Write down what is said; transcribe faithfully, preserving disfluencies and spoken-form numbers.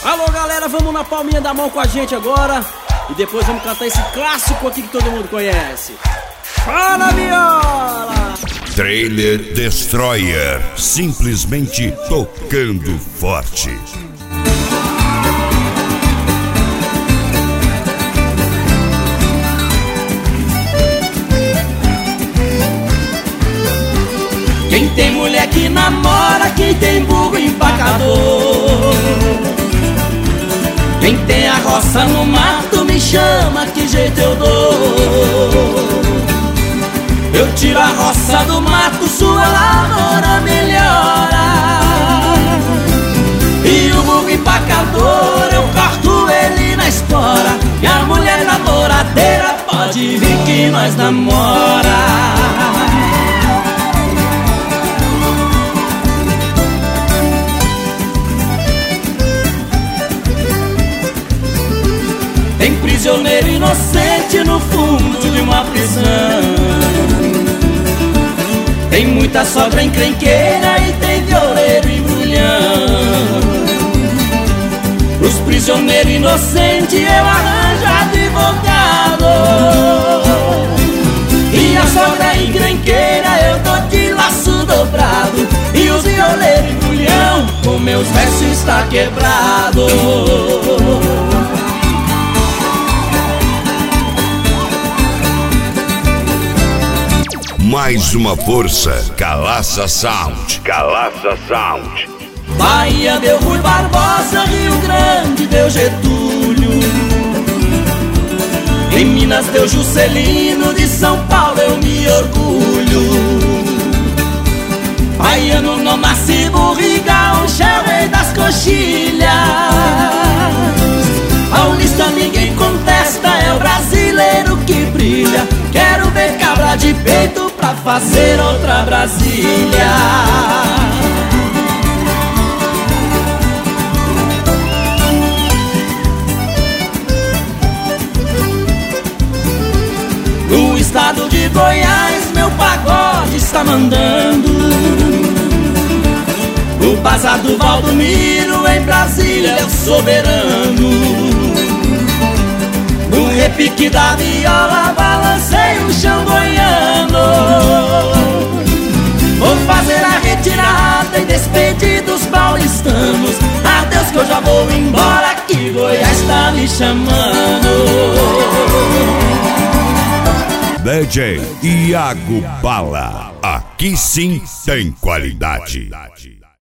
Alô galera, vamos na palminha da mão com a gente agora. E depois vamos cantar esse clássico aqui que todo mundo conhece. Fala, viola! Trailer Destroyer, simplesmente tocando forte. Quem tem mulher que namora, quem tem burro empacador, quem tem a roça no mato me chama, que jeito eu dou. Eu tiro a roça do mato, sua lavoura melhora. E o burro empacador, eu corto ele na espora. E a mulher namoradeira pode vir que nós namora. Tem prisioneiro inocente no fundo de uma prisão. Tem muita sogra encrenqueira e tem violeiro embrulhão. Os prisioneiros inocentes eu arranjo advogado. E a sogra encrenqueira eu dou de laço dobrado. E os violeiros embrulhão, com meus versos está quebrado. Mais uma força, Calaça Sound, Calaça Sound. Bahia deu Rui Barbosa, Rio Grande deu Getúlio, em Minas deu Juscelino, de São Paulo eu me orgulho. Baiano não nasce burriga, o chão é das coxilhas. Paulista ninguém contesta, é o brasileiro que brilha. Quero ver cabra de peito pra fazer outra Brasília. No estado de Goiás meu pagode está mandando. O bazar do Valdomiro em Brasília é o soberano. No repique da viola balancei o chão goiano. Vou fazer a retirada e despedir dos paulistanos. Adeus que eu já vou embora, que Goiás tá me chamando. D J Iago Bala, aqui sim tem qualidade.